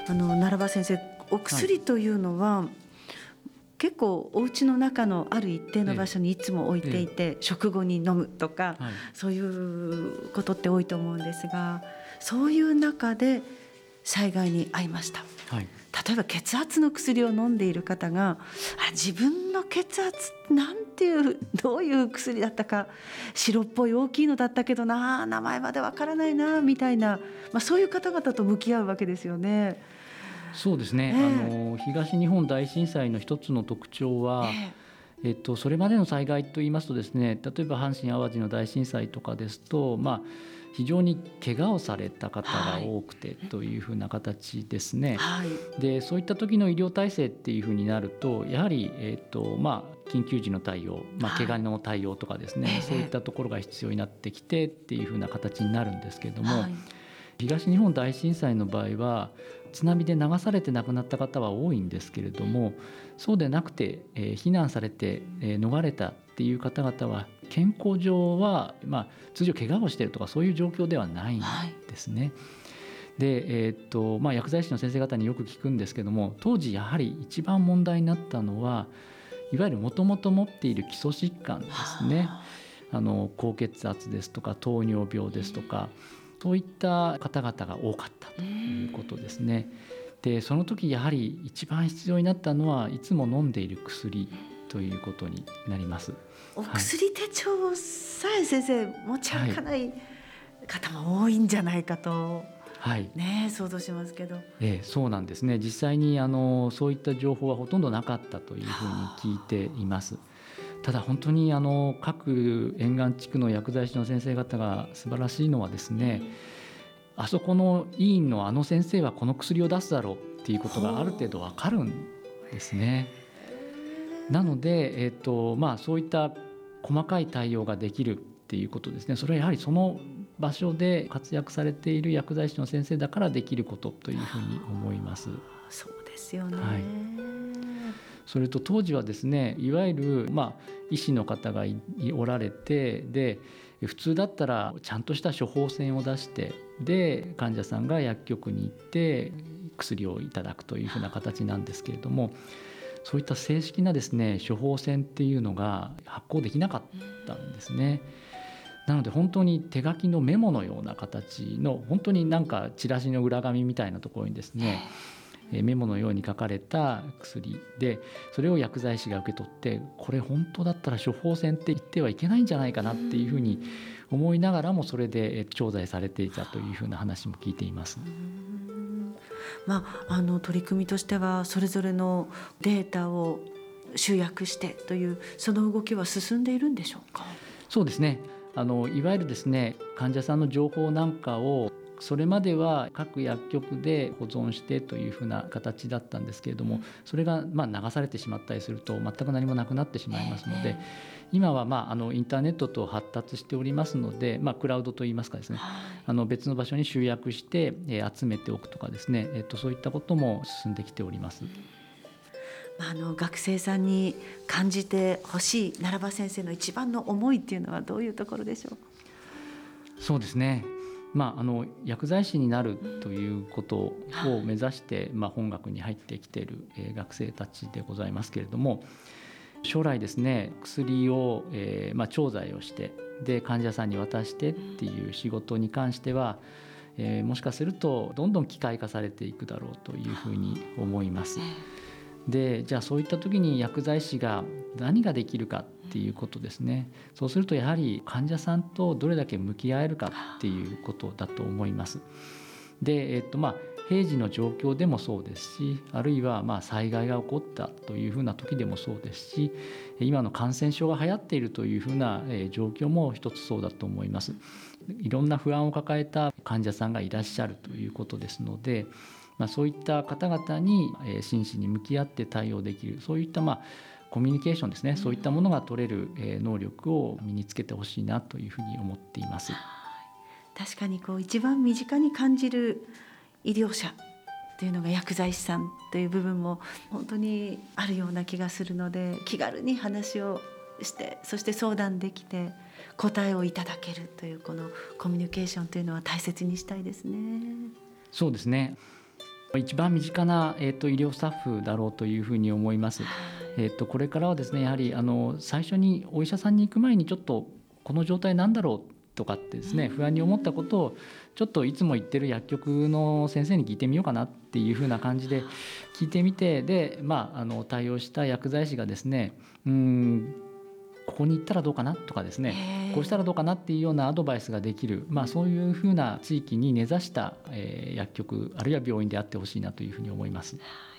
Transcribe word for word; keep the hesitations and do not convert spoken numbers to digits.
あの奈良場先生、お薬というのは、はい、結構お家の中のある一定の場所にいつも置いていて、ええ、食後に飲むとか、はい、そういうことって多いと思うんですが、そういう中で災害に遭いました、はい、例えば血圧の薬を飲んでいる方が、あ、自分の血圧なんていうどういう薬だったか、白っぽい大きいのだったけどな、名前までわからないなみたいな、まあ、そういう方々と向き合うわけですよね。 そうですね、えー、あの東日本大震災の一つの特徴は、えーえっと、それまでの災害といいますとですね、例えば阪神・淡路の大震災とかですと、まあ、非常に怪我をされた方が多くてというふうな形ですね、はい、でそういった時の医療体制っていうふうになると、やはり、えっとまあ、緊急時の対応、まあ、怪我の対応とかですね、はい、そういったところが必要になってきてっていうふうな形になるんですけれども、はい、東日本大震災の場合は津波で流されて亡くなった方は多いんですけれども、そうでなくて、えー、避難されて、えー、逃れたっていう方々は健康上は、まあ、通常怪我をしているとかそういう状況ではないんですね、はい、で、えーっとまあ、薬剤師の先生方によく聞くんですけども、当時やはり一番問題になったのはいわゆるもともと持っている基礎疾患ですね。あの高血圧ですとか糖尿病ですとか、そういった方々が多かったということですね。でその時やはり一番必要になったのはいつも飲んでいる薬ということになります。 お薬手帳さえ先生持ち歩かない方も多いんじゃないかと、はいね、想像しますけど、 ええ、そうなんですね。実際にあのそういった情報はほとんどなかったというふうに聞いています。ただ本当にあの各沿岸地区の薬剤師の先生方が素晴らしいのはですね、あそこの医院のあの先生はこの薬を出すだろうっていうことがある程度わかるんですね。なので、えーとまあ、そういった細かい対応ができるっていうことですね。それはやはりその場所で活躍されている薬剤師の先生だからできることというふうに思います。 そうですよね、 はい、それと当時はですね、いわゆる、まあ、医師の方がおられて、で普通だったらちゃんとした処方箋を出して、で患者さんが薬局に行って薬をいただくというふうな形なんですけれども、そういった正式なですね処方箋っていうのが発行できなかったんですね。なので本当に手書きのメモのような形の、本当になんかチラシの裏紙みたいなところにですね、メモのように書かれた薬で、それを薬剤師が受け取って、これ本当だったら処方箋って言ってはいけないんじゃないかなっていうふうに思いながらも、それで調剤されていたというふうな話も聞いています。 まあ、あの取り組みとしてはそれぞれのデータを集約してという、その動きは進んでいるんでしょうか。 そうですね、あのいわゆるですね患者さんの情報なんかをそれまでは各薬局で保存してというふうな形だったんですけれども、それがまあ流されてしまったりすると全く何もなくなってしまいますので、今はまああのインターネットと発達しておりますので、まあ、クラウドといいますかですね、あの別の場所に集約して集めておくとかですね、えっと、そういったことも進んできております。 あの学生さんに感じてほしい奈良場先生の一番の思いっていうのはどういうところでしょう。 そうですね、まあ、あの薬剤師になるということを目指して、まあ、本学に入ってきている、えー、学生たちでございますけれども、将来ですね薬を、えーまあ、調剤をしてで患者さんに渡してっていう仕事に関しては、えー、もしかするとどんどん機械化されていくだろうというふうに思います。でじゃあそういった時に薬剤師が何ができるかっていうことですね。そうするとやはり患者さんとどれだけ向き合えるかっていうことだと思います。で、えっとまあ、平時の状況でもそうですし、あるいはまあ災害が起こったというふうな時でもそうですし、今の感染症が流行っているというふうな状況も一つそうだと思います。いろんな不安を抱えた患者さんがいらっしゃるということですので、まあ、そういった方々に真摯に向き合って対応できる、そういったまあコミュニケーションですね、そういったものが取れる能力を身につけてほしいなというふうに思っています。 確かにこう一番身近に感じる医療者というのが薬剤師さんという部分も本当にあるような気がするので、気軽に話をして、そして相談できて答えをいただけるというこのコミュニケーションというのは大切にしたいですね。 そうですね、 一番身近な、えー、と医療スタッフだろうというふうに思います。えー、とこれからはですね、やはりあの最初にお医者さんに行く前にちょっとこの状態なんだろうとかってですね、不安に思ったことをちょっといつも行ってる薬局の先生に聞いてみようかなっていうふうな感じで聞いてみて、で、まあ、あの対応した薬剤師がですね、うーんここに行ったらどうかなとかですね、こうしたらどうかなっていうようなアドバイスができる、まあ、そういうふうな地域に根ざした、えー、薬局あるいは病院であってほしいなというふうに思います。